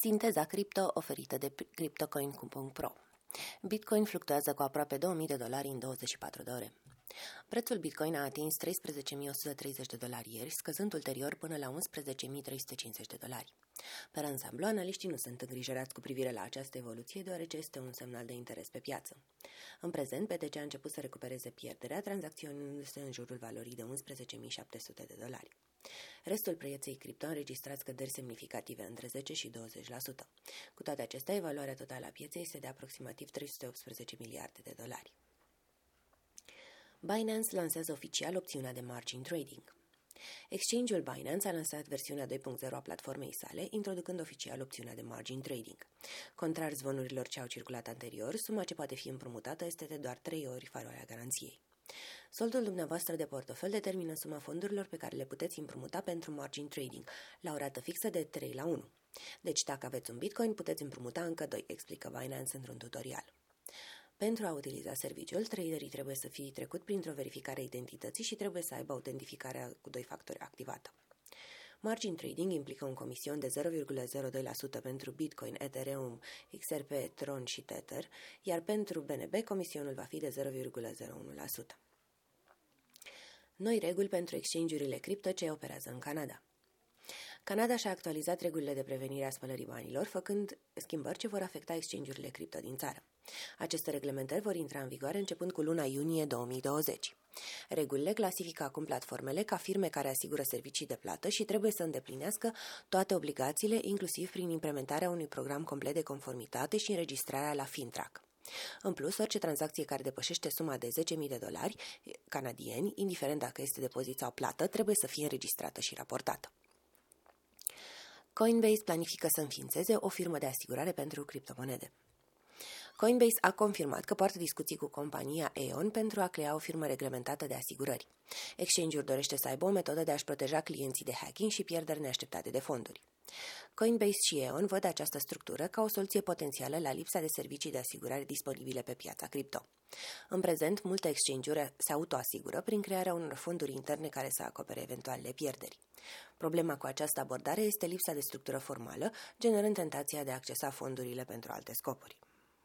Sinteza cripto oferită de CryptoCoin.pro. Bitcoin fluctuează cu aproape $2000 în 24 de ore. Prețul Bitcoin a atins $13.130 ieri, scăzând ulterior până la $11.350. Per ansamblu, analiștii nu sunt îngrijorați cu privire la această evoluție, deoarece este un semnal de interes pe piață. În prezent, BTC a început să recupereze pierderea, tranzacționându-se în jurul valorii de $11.700. Restul pieței cripto a înregistrat scăderi semnificative între 10 și 20%. Cu toate acestea, evaluarea totală a pieței este de aproximativ $318 miliarde. Binance lansează oficial opțiunea de margin trading. Exchange-ul Binance a lansat versiunea 2.0 a platformei sale, introducând oficial opțiunea de margin trading. Contrar zvonurilor ce au circulat anterior, suma ce poate fi împrumutată este de doar 3 ori valoarea garanției. Soldul dumneavoastră de portofel determină suma fondurilor pe care le puteți împrumuta pentru margin trading, la o rată fixă de 3:1. Deci dacă aveți un Bitcoin, puteți împrumuta încă 2, explică Binance într-un tutorial. Pentru a utiliza serviciul, traderii trebuie să fie trecut printr-o verificare a identității și trebuie să aibă autentificarea cu 2 factori activată. Margin trading implică un comision de 0,02% pentru Bitcoin, Ethereum, XRP, Tron și Tether, iar pentru BNB comisionul va fi de 0,01%. Noi reguli pentru exchange-urile cripto ce operează în Canada. Canada și-a actualizat regulile de prevenire a spălării banilor, făcând schimbări ce vor afecta exchange-urile cripto din țară. Aceste reglementări vor intra în vigoare începând cu luna iunie 2020. Regulile clasifică acum platformele ca firme care asigură servicii de plată și trebuie să îndeplinească toate obligațiile, inclusiv prin implementarea unui program complet de conformitate și înregistrarea la FINTRAC. În plus, orice tranzacție care depășește suma de $10.000 canadieni, indiferent dacă este depozit sau plată, trebuie să fie înregistrată și raportată. Coinbase planifică să înființeze o firmă de asigurare pentru criptomonede. Coinbase a confirmat că poartă discuții cu compania Aeon pentru a crea o firmă reglementată de asigurări. Exchange-ul dorește să aibă o metodă de a-și proteja clienții de hacking și pierderi neașteptate de fonduri. Coinbase și Aeon văd această structură ca o soluție potențială la lipsa de servicii de asigurare disponibile pe piața cripto. În prezent, multe exchange-uri se autoasigură prin crearea unor fonduri interne care să acopere eventualele pierderi. Problema cu această abordare este lipsa de structură formală, generând tentația de a accesa fondurile pentru alte scopuri.